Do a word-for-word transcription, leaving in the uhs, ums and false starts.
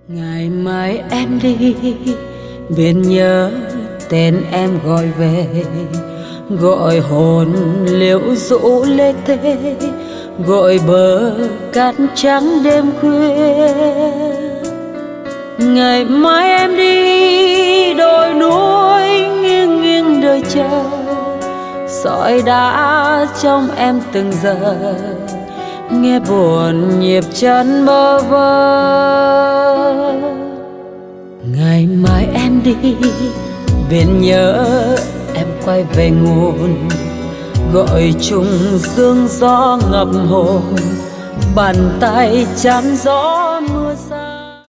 Ngày mai em đi bên nhớ tên em gọi về, gọi hồn liễu rũ lê tê, gọi bờ cát trắng đêm khuya. Ngày mai em đi đồi núi nghiêng nghiêng đời chờ, sỏi đá trong em từng giờ, nghe buồn nhịp chân bơ vơ. Ngày mai em đi bên nhớ em quay về nguồn, gọi trùng sương gió ngập hồn, bàn tay chắn gió mưa xa.